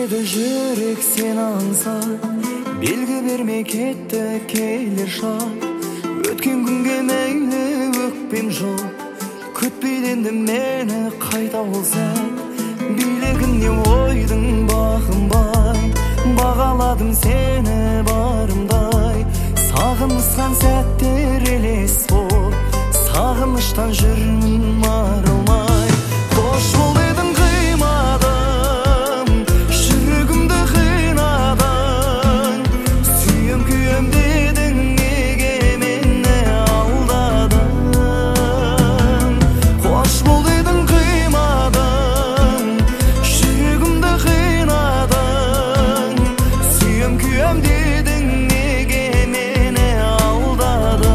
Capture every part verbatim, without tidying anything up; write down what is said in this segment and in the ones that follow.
жүреді жүрек сен аңсап, белгі бермей кетті келер шақ. Өткен күнге мейлі өкпем жоқ, күтпейді енді мені қайта болса. Билегіне ойдың бағынбай, бағаладым сені барымдай. Сағынысқан сәттер елес бол, сағыныштан жүрмін арылмай. Қош бол дедің қимадым, жүрегімді қинадың. Сүйем күйем дедің, неге мені алдадың. Қош бол дедің қимадым, жүрегімді қинадың. Сүйем күйем дедің, неге мені алдадың.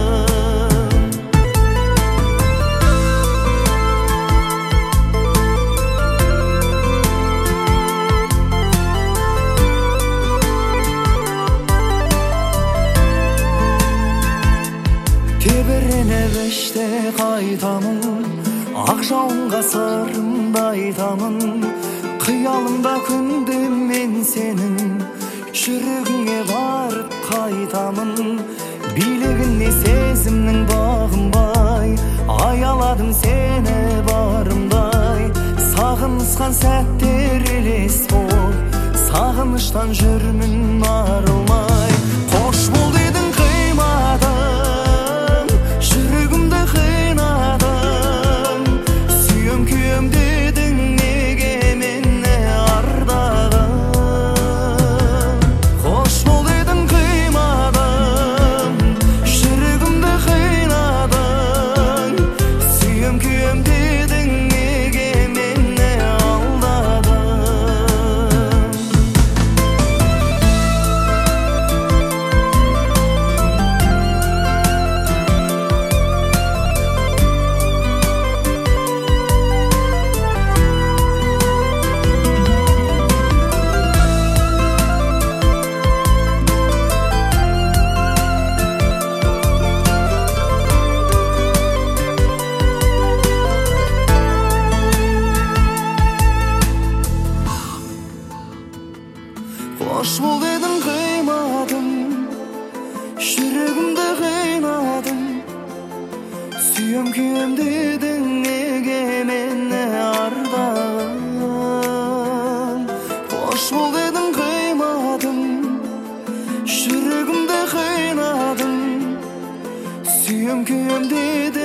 Тебіреніп іште қайтамын, ақ жауынға сырымды айтамын. Қиялымда күнде мен сенің, жүрегіңе барып қайтамын. Билегіне сезімнің бағынбай, аяладым сені барымдай. Сағынысқан сәттер елес бол, сағыныштан жүрмін арылмай. Қош бол дедің қимадым, жүрегімді қинадың. Сүйем күйем дедің, неге мені ардағың. Қош бол дедің қимадым, жүрегімді қинадың. Сүйем күйем дедің, неге мені алдадың. Қош бол дедің қимадым, жүрегімді қинадың. Сүйем күйем дедің, неге мені ардағың. Қош бол дедің қимадым, жүрегімді қинадың. Сүйем күйем дедің.